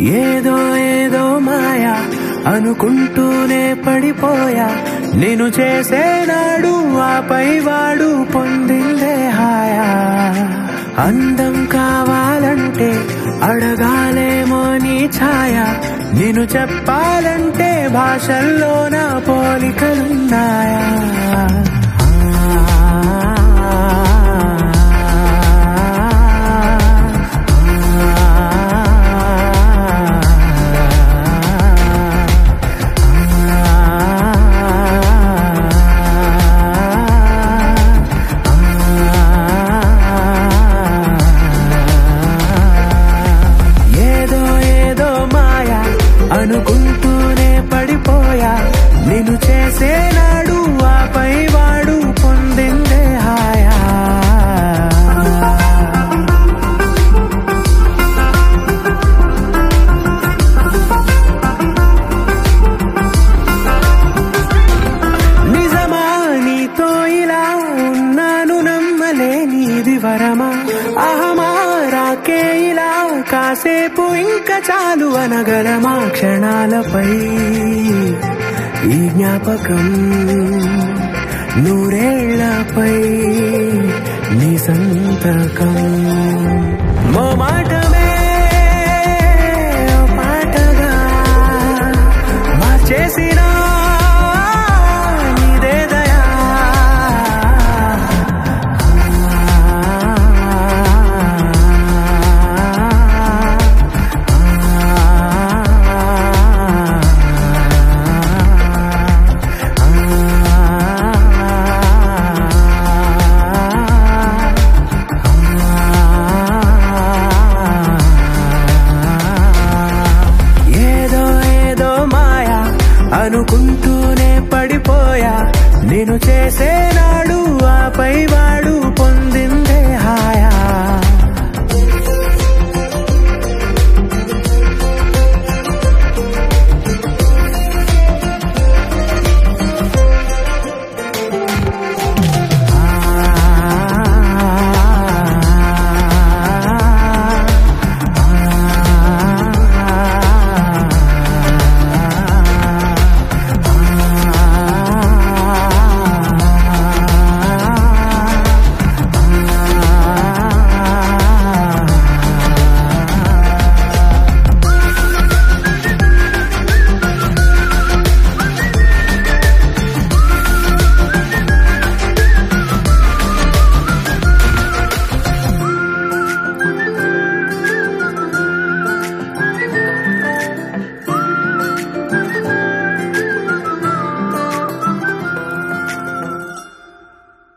ఏదో ఏదో మాయా అనుకుంటూనే పడిపోయా నేను చేసేనాడు ఆపై వాడు పొందిందే హాయా అందం కావాలంటే అడగాలేమో నీ ఛాయ నేను చెప్పాలంటే భాషల్లో నా పోలికలున్నాయా అనుకుంటూనే పడిపోయా నేను చేసేనాడు ఆపై వాడు పొందిందే హాయా నిజమా నీతో ఇలా ఉన్నాను నమ్మలేనిది వరమా అహమా రాకే ఇలా కాసేపు ఇంకా చాలు అనగలమా క్షణాలపై ఈ జ్ఞాపకం నూరేళ్లపై నీ సంతకం మాటమే పాటగా మార్చేసిన అనుకుంటూనే పడిపోయా నేను చేసేనాడు ఆపై వాడు పొందిందే